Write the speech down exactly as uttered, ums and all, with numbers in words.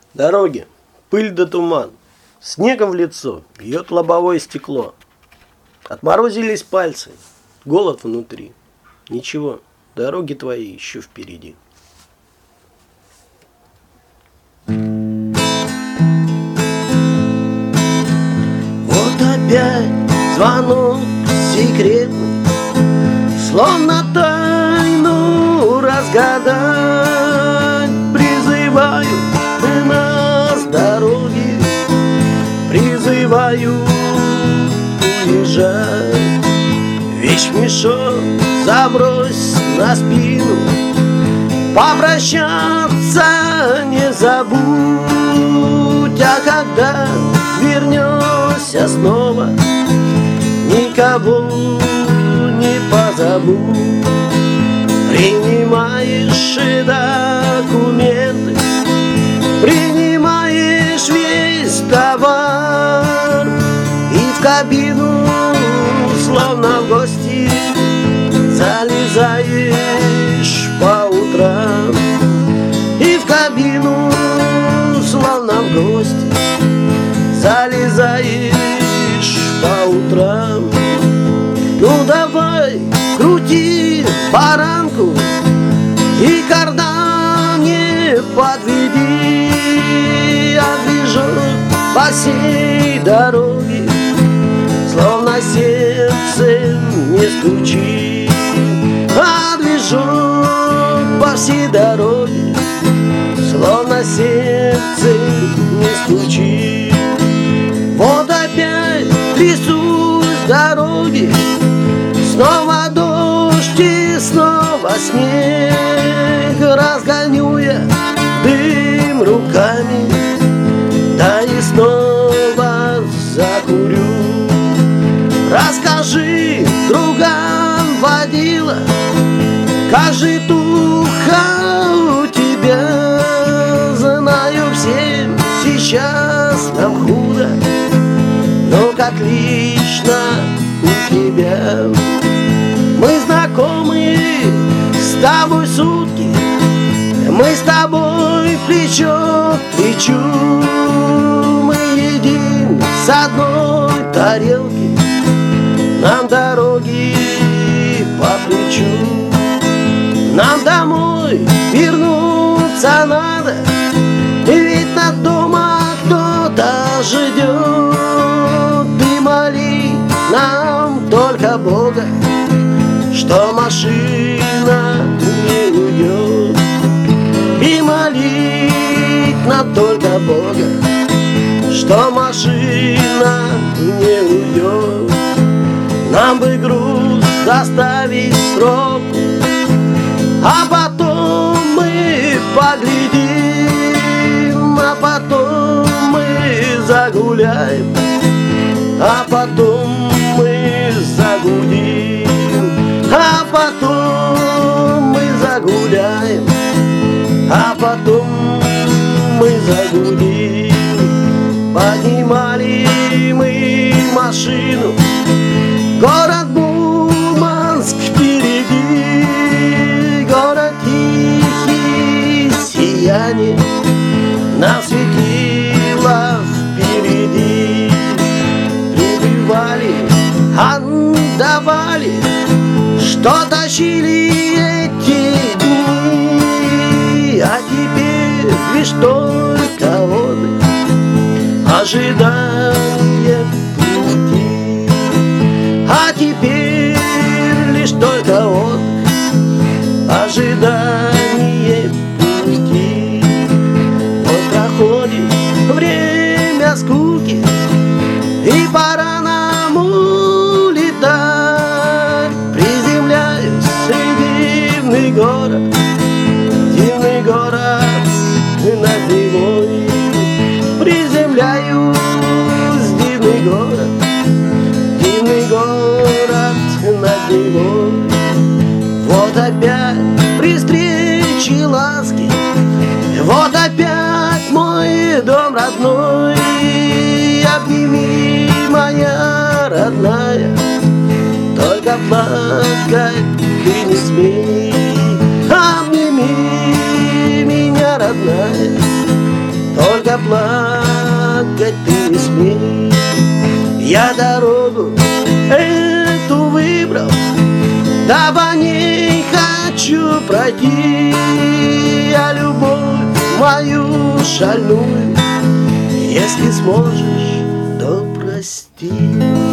Дороги, пыль да туман, снегом в лицо бьет лобовое стекло. Отморозились пальцы, голод внутри. Ничего, дороги твои еще впереди. Вот опять звонок секретный, словно тайну разгадать. Призывают нас дороги, призывают уезжать. Вещмешок забрось на спину, попрощаться не забудь. А когда вернешься снова, никого не позабудь. Принимаешь документы, принимаешь весь товар, и в кабину, словно в гости, залезаешь по утрам. И в кабину, словно в гости, залезаешь по утрам. Ну давай, крути баранку и кардан не подведи, а движок по всей дороге, словно сердцем не стучи. А движок по всей дороге, словно сердцем не стучи. Вот опять трясусь дороги, снова дождь и снова снег. Разгоню я дым руками, да и снова закурю. Расскажи, друган водила, как житуха у тебя. Знаю, всем сейчас нам худо, но как лично у тебя. Мы знакомы с тобой сутки, мы с тобой плечо к плечу. Мы едим с одной тарелки, нам дороги по плечу. Нам домой вернуться надо, ведь над дома кто-то ждет. Ты моли нам только Бога, что машина не уйдет. И молить нам только Бога, что машина не уйдет. Нам бы груз доставить срок, а потом мы поглядим, а потом мы загуляем, а потом мы загудим, а потом мы загуляем, а потом мы загудим. Поднимали мы машину, город Мурманск впереди, город тихий, сияние нам светило впереди. Прибывали, отдавали, что тащили эти дни. А теперь лишь только отдых, ожидание пути. А теперь лишь только отдых, ожидание пути. Вот проходит время скуки, и пора нам улетать. Приземляюсь в дивный город, дивный город над Невой. Приземляюсь в дивный город, дивный город над Невой. Вот опять при встрече ласки, вот опять мой дом родной. Обними, моя родная, только плакать ты не смей. Обними меня, родная, только только плакать ты не смей. Я дорогу эту выбрал, да по ней хочу пройти. Я любовь мою шальную, если сможешь, то прости.